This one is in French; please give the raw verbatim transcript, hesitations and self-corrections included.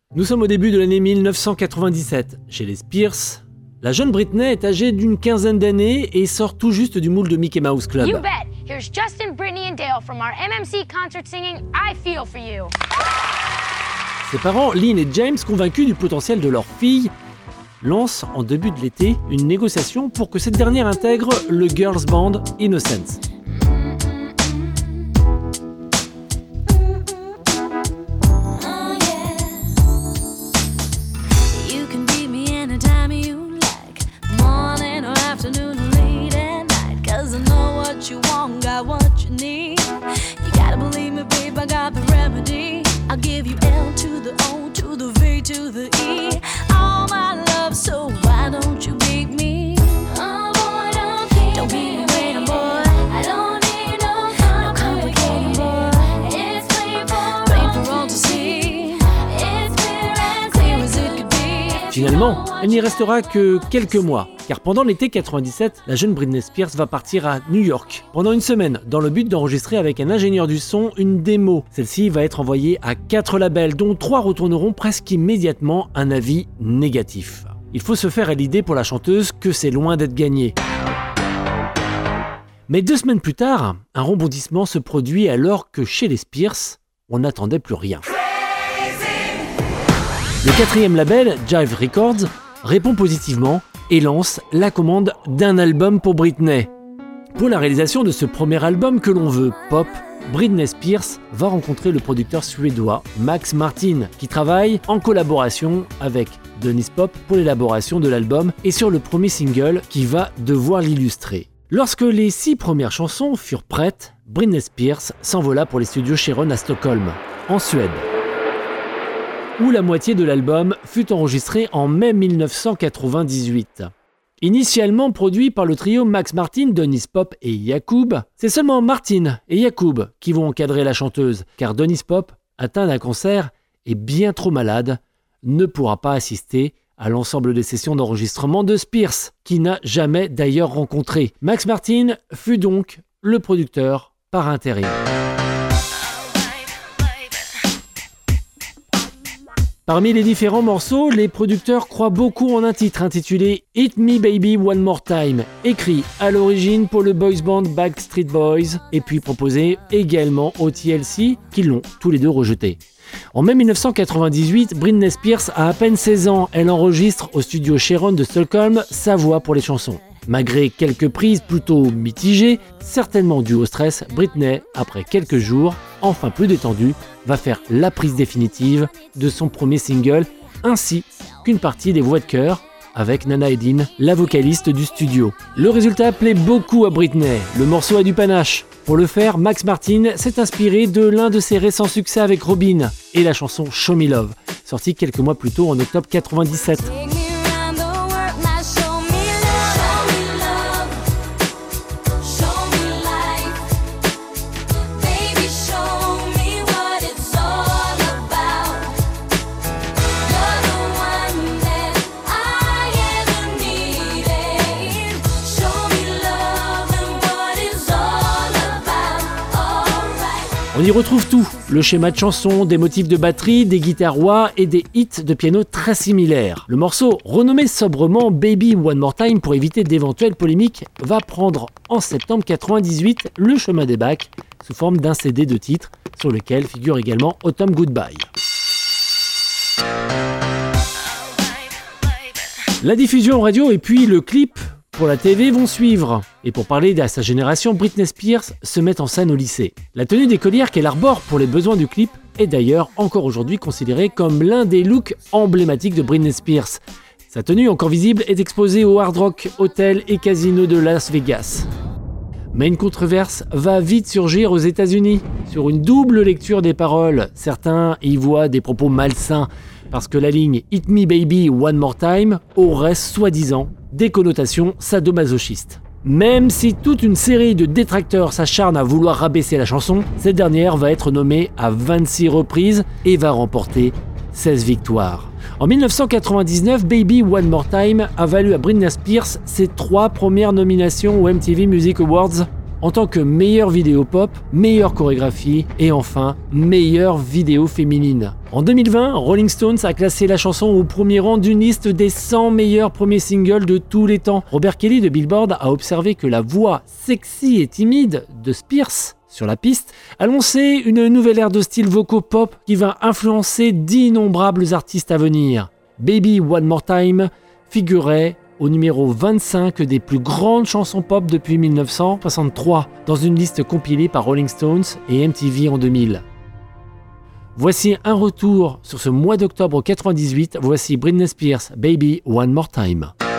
Nous sommes au début de l'année mille neuf cent quatre-vingt-dix-sept. Chez les Spears, la jeune Britney est âgée d'une quinzaine d'années et sort tout juste du moule de Mickey Mouse Club. You bet. Here's Justin, Brittany and Dale from our M M C concert singing I Feel For You. Ses parents, Lynn et James, convaincus du potentiel de leur fille, lancent en début de l'été une négociation pour que cette dernière intègre le girls band Innocence. Finalement, elle n'y restera que quelques mois, car pendant l'été quatre-vingt-dix-sept, la jeune Britney Spears va partir à New York pendant une semaine, dans le but d'enregistrer avec un ingénieur du son une démo. Celle-ci va être envoyée à quatre labels, dont trois retourneront presque immédiatement un avis négatif. Il faut se faire à l'idée pour la chanteuse que c'est loin d'être gagné. Mais deux semaines plus tard, un rebondissement se produit alors que chez les Spears, on n'attendait plus rien. Le quatrième label, Jive Records, répond positivement et lance la commande d'un album pour Britney. Pour la réalisation de ce premier album que l'on veut pop, Britney Spears va rencontrer le producteur suédois Max Martin, qui travaille en collaboration avec Denniz Pop pour l'élaboration de l'album et sur le premier single qui va devoir l'illustrer. Lorsque les six premières chansons furent prêtes, Britney Spears s'envola pour les studios Sheron à Stockholm, en Suède, où la moitié de l'album fut enregistrée en mai mille neuf cent quatre-vingt-dix-huit. Initialement produit par le trio Max Martin, Denniz Pop et Yacoub, c'est seulement Martin et Yacoub qui vont encadrer la chanteuse, car Denniz Pop, atteint d'un cancer et bien trop malade, ne pourra pas assister à l'ensemble des sessions d'enregistrement de Spears, qui n'a jamais d'ailleurs rencontré. Max Martin fut donc le producteur par intérim. Parmi les différents morceaux, les producteurs croient beaucoup en un titre intitulé « Hit Me Baby One More Time », écrit à l'origine pour le boys band Backstreet Boys et puis proposé également au T L C, qui l'ont tous les deux rejeté. En mai mille neuf cent quatre-vingt-dix-huit, Britney Spears a à peine seize ans. Elle enregistre au studio Sheron de Stockholm sa voix pour les chansons. Malgré quelques prises plutôt mitigées, certainement dues au stress, Britney, après quelques jours, enfin plus détendue, va faire la prise définitive de son premier single, ainsi qu'une partie des voix de chœur avec Nana Edin, la vocaliste du studio. Le résultat plaît beaucoup à Britney, le morceau a du panache. Pour le faire, Max Martin s'est inspiré de l'un de ses récents succès avec Robyn et la chanson Show Me Love, sortie quelques mois plus tôt en octobre quatre-vingt-dix-sept. On y retrouve tout, le schéma de chanson, des motifs de batterie, des guitares wah et des hits de piano très similaires. Le morceau, renommé sobrement Baby One More Time pour éviter d'éventuelles polémiques, va prendre en septembre quatre-vingt-dix-huit le chemin des bacs sous forme d'un C D de titres sur lequel figure également Autumn Goodbye. La diffusion radio et puis le clip pour la T V vont suivre. Et pour parler de sa génération, Britney Spears se met en scène au lycée. La tenue d'écolière qu'elle arbore pour les besoins du clip est d'ailleurs encore aujourd'hui considérée comme l'un des looks emblématiques de Britney Spears. Sa tenue encore visible est exposée au Hard Rock Hotel et Casino de Las Vegas. Mais une controverse va vite surgir aux États-Unis sur une double lecture des paroles. Certains y voient des propos malsains parce que la ligne « Hit me baby one more time » aurait soi-disant des connotations sadomasochistes. Même si toute une série de détracteurs s'acharnent à vouloir rabaisser la chanson, cette dernière va être nommée à vingt-six reprises et va remporter seize victoires. En mille neuf cent quatre-vingt-dix-neuf, Baby One More Time a valu à Britney Spears ses trois premières nominations aux M T V Music Awards en tant que meilleure vidéo pop, meilleure chorégraphie et enfin meilleure vidéo féminine. En deux mille vingt, Rolling Stones a classé la chanson au premier rang d'une liste des cent meilleurs premiers singles de tous les temps. Robert Kelly de Billboard a observé que la voix sexy et timide de Spears sur la piste a lancé une nouvelle ère de style vocaux-pop qui va influencer d'innombrables artistes à venir. Baby One More Time figurait au numéro vingt-cinq des plus grandes chansons pop depuis mille neuf cent soixante-trois, dans une liste compilée par Rolling Stones et M T V en deux mille. Voici un retour sur ce mois d'octobre quatre-vingt-dix-huit, voici Britney Spears, Baby One More Time.